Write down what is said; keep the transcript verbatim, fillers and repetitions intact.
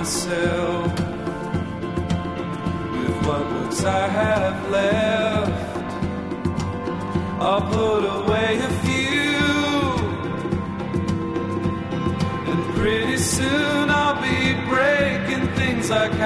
myself with what looks I have left. I'll put away a few, and pretty soon I'll be breaking things like